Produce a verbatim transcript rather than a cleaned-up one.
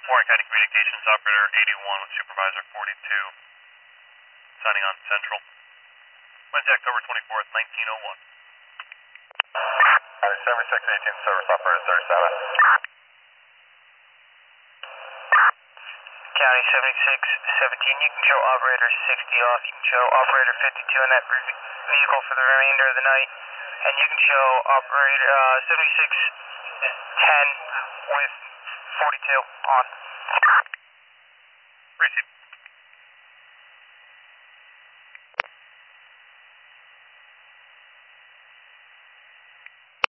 Warren County Communications Operator eighty-one with Supervisor forty-two. Signing on Central. Wednesday, October twenty-fourth, nineteen oh one. seventy-six eighteen Service Operator thirty-seven. County seventy-six seventeen, you can show Operator sixty off, you can show Operator fifty-two in that vehicle for the remainder of the night, and you can show Operator uh, seventy-six ten with forty-two on. Receive.